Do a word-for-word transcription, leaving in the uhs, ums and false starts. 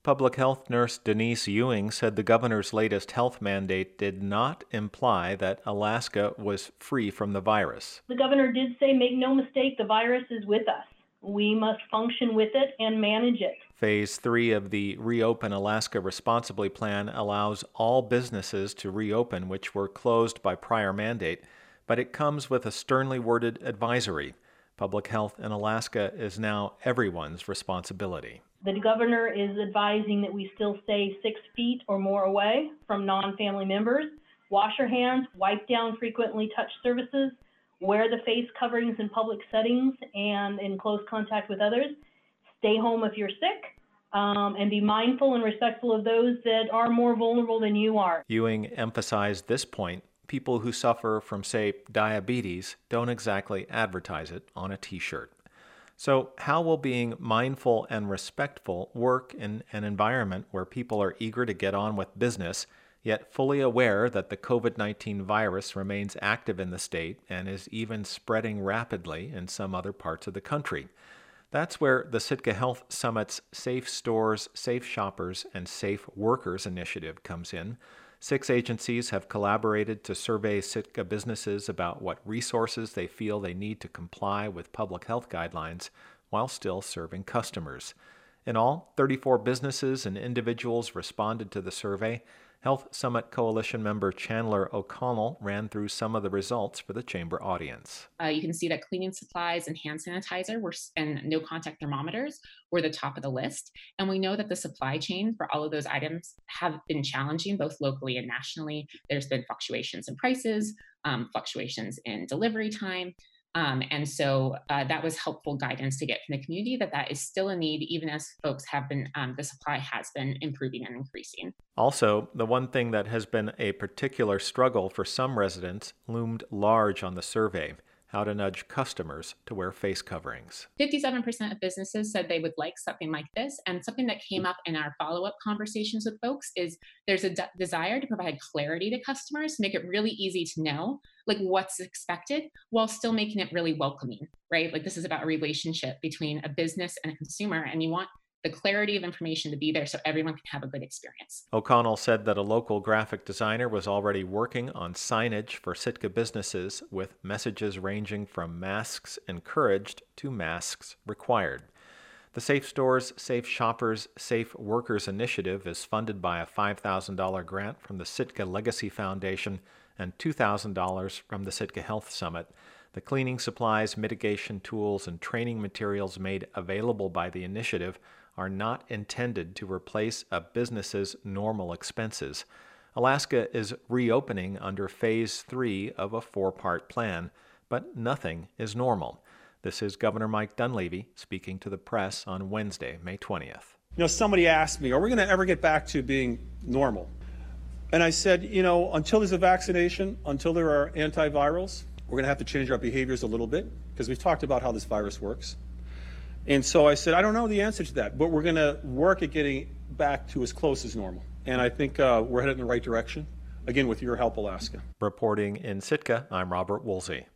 Public health nurse Denise Ewing said the governor's latest health mandate did not imply that Alaska was free from the virus. The governor did say, make no mistake, the virus is with us. We must function with it and manage it. Phase three of the Reopen Alaska Responsibly plan allows all businesses to reopen which were closed by prior mandate, but it comes with a sternly worded advisory. Public health in Alaska is now everyone's responsibility. The governor is advising that we still stay six feet or more away from non-family members, wash your hands, wipe down frequently touched surfaces, wear the face coverings in public settings and in close contact with others, stay home if you're sick, um, and be mindful and respectful of those that are more vulnerable than you are. Ewing emphasized this point. People who suffer from, say, diabetes don't exactly advertise it on a t-shirt. So how will being mindful and respectful work in an environment where people are eager to get on with business, yet fully aware that the COVID nineteen virus remains active in the state and is even spreading rapidly in some other parts of the country? That's where the Sitka Health Summit's Safe Stores, Safe Shoppers, and Safe Workers initiative comes in. Six agencies have collaborated to survey Sitka businesses about what resources they feel they need to comply with public health guidelines while still serving customers. In all, thirty-four businesses and individuals responded to the survey. Health Summit Coalition member Chandler O'Connell ran through some of the results for the chamber audience. Uh, you can see that cleaning supplies and hand sanitizer were, and no contact thermometers were the top of the list. And we know that the supply chain for all of those items have been challenging, both locally and nationally. There's been fluctuations in prices, um, fluctuations in delivery time. Um, and so uh, that was helpful guidance to get from the community that that is still a need, even as folks have been, um, the supply has been improving and increasing. Also, the one thing that has been a particular struggle for some residents loomed large on the survey: how to nudge customers to wear face coverings. fifty-seven percent of businesses said they would like something like this. And something that came up in our follow-up conversations with folks is there's a de- desire to provide clarity to customers, to make it really easy to know like what's expected while still making it really welcoming, right? Like this is about a relationship between a business and a consumer, and you want the clarity of information to be there so everyone can have a good experience. O'Connell said that a local graphic designer was already working on signage for Sitka businesses with messages ranging from masks encouraged to masks required. The Safe Stores, Safe Shoppers, Safe Workers initiative is funded by a five thousand dollars grant from the Sitka Legacy Foundation and two thousand dollars from the Sitka Health Summit. The cleaning supplies, mitigation tools, and training materials made available by the initiative are not intended to replace a business's normal expenses. Alaska is reopening under Phase three of a four-part plan, but nothing is normal. This is Governor Mike Dunleavy speaking to the press on Wednesday, May twentieth. You know, somebody asked me, are we going to ever get back to being normal? And I said, you know, until there's a vaccination, until there are antivirals, we're going to have to change our behaviors a little bit because we've talked about how this virus works. And so I said, I don't know the answer to that, but we're going to work at getting back to as close as normal. And I think uh, we're headed in the right direction, again, with your help, Alaska. Reporting in Sitka, I'm Robert Woolsey.